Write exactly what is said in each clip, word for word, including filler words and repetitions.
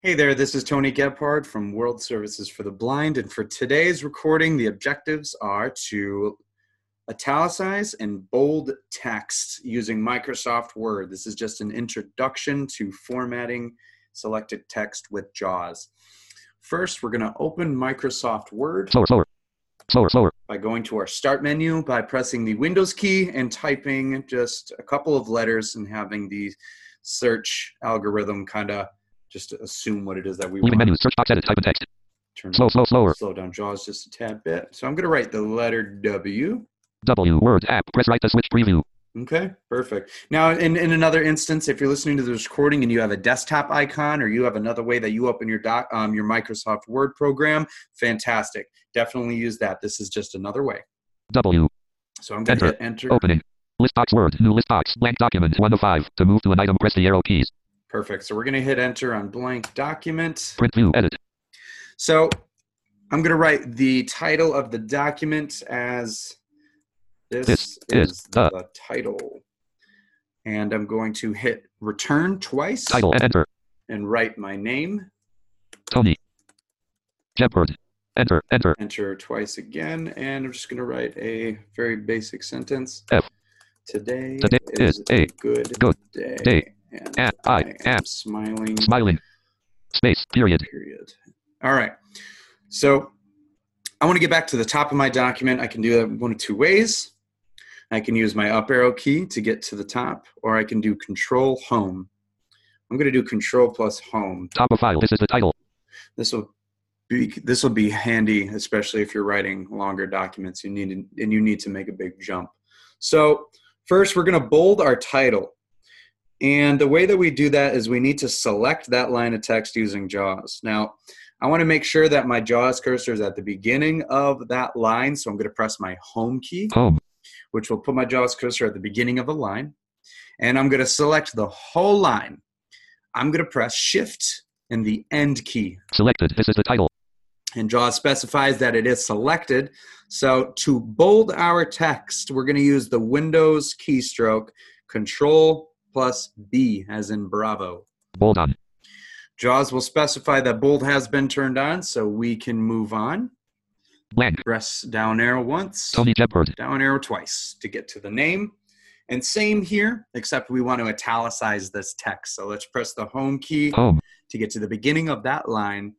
Hey there, this is Tony Gebhard from World Services for the Blind, and for today's recording, the objectives are to italicize and bold text using Microsoft Word. This is just an introduction to formatting selected text with JAWS. First, we're going to open Microsoft Word Slower, slower, slower, slower. by going to our Start menu, by pressing the Windows key and typing just a couple of letters and having the search algorithm kind of just to assume what it is that we Leaving want. menu, search box, edit, type in text. Turn Slow, slow, slower. Slow down JAWS just a tad bit. So I'm going to write the letter W. W, Word, app, press right to switch preview. Okay, perfect. Now, in, in another instance, if you're listening to this recording and you have a desktop icon or you have another way that you open your doc, um, your Microsoft Word program, fantastic. Definitely use that. This is just another way. W. So I'm going to Enter. hit enter. Opening. List box Word, new list box, blank document, one of five. To move to an item, press the arrow keys. Perfect. So we're going to hit enter on blank document. Print view, edit. So I'm going to write the title of the document as this, This is, is the, the title. And I'm going to hit return twice title, enter. and write my name. Tony Gebhard. Enter, enter. Enter twice again. And I'm just going to write a very basic sentence. F. Today, Today is, is a good, good day. day. And And I, I am am smiling. Smiling. Space, period. Period. All right. So I want to get back to the top of my document. I can do that one of two ways. I can use my up arrow key to get to the top, or I can do control home. I'm going to do control plus home. Top of file, this is the title. This will be this will be handy, especially if you're writing longer documents. You need to, and you need to make a big jump. So first, we're going to bold our title. And the way that we do that is we need to select that line of text using JAWS. Now, I want to make sure that my JAWS cursor is at the beginning of that line, so I'm going to press my home key, Home. which will put my JAWS cursor at the beginning of a line. And I'm going to select the whole line. I'm going to press Shift and the End key. Selected, this is the title. And JAWS specifies that it is selected. So to bold our text, we're going to use the Windows keystroke, Control plus B as in Bravo. Bold on. JAWS will specify that bold has been turned on, so we can move on. Blank. Press down arrow once, Tony Gebhard. down arrow twice to get to the name. And same here, except we want to italicize this text. So let's press the home key Home. to get to the beginning of that line.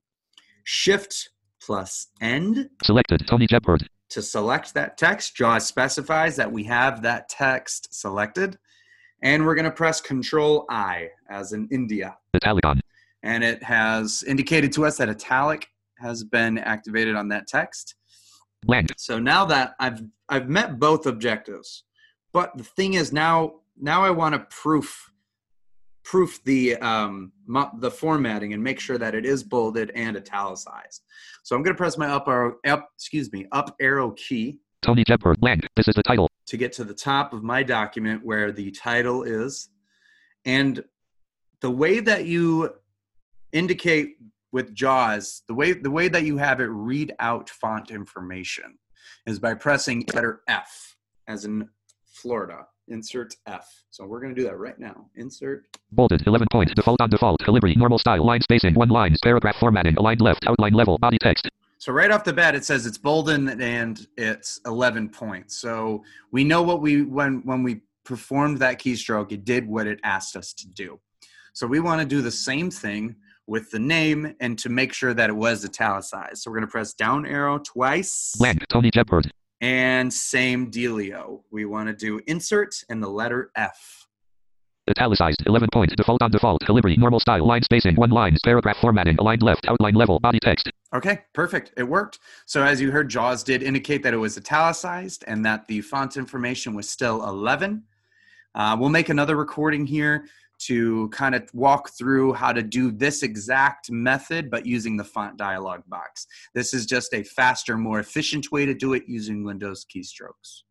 Shift plus End. Selected, Tony Gebhard. To select that text, JAWS specifies that we have that text selected. And we're going to press Control I as in India. Italicon. And it has indicated to us that italic has been activated on that text. Blank. So now that I've I've met both objectives, but the thing is now now I want to proof proof the um the formatting and make sure that it is bolded and italicized. So I'm going to press my up arrow up excuse me up arrow key. Tony Gebhard. Blank. This is the title. To get to the top of my document where the title is. And the way that you indicate with JAWS, the way the way that you have it read out font information is by pressing letter F, as in Florida. Insert F. So we're going to do that right now. Insert. Bolded, eleven point, default on default, Calibri, normal style, line spacing, one lines, paragraph formatting, aligned left, outline level, body text. So right off the bat, it says it's bolden and it's eleven points. So we know what we, when, when we performed that keystroke, it did what it asked us to do. So we want to do the same thing with the name and to make sure that it was italicized. So we're going to press down arrow twice. Blank, Tony Gebhard. And same dealio. We want to do insert and the letter F. Italicized, eleven point, default on default, Calibri, normal style, line spacing, one lines, paragraph formatting, aligned left, outline level, body text. Okay, perfect. It worked. So as you heard, JAWS did indicate that it was italicized and that the font information was still eleven. Uh, we'll make another recording here to kind of walk through how to do this exact method, but using the font dialog box. This is just a faster, more efficient way to do it using Windows keystrokes.